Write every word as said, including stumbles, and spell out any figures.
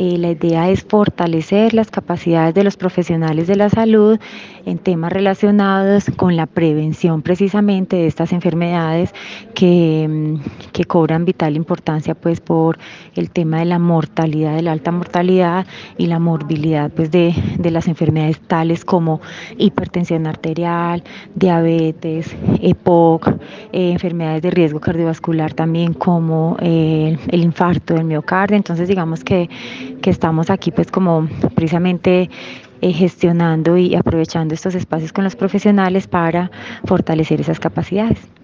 Eh, la idea es fortalecer las capacidades de los profesionales de la salud en temas relacionados con la prevención precisamente de estas enfermedades que, mm, que cobran vital importancia pues por el tema de la mortalidad, de la alta mortalidad y la morbilidad pues de, de las enfermedades tales como hipertensión arterial, diabetes, EPOC, eh, enfermedades de riesgo cardiovascular también como eh, el infarto del miocardio. Entonces digamos que, que estamos aquí pues como precisamente eh, gestionando y aprovechando estos espacios con los profesionales para fortalecer esas capacidades.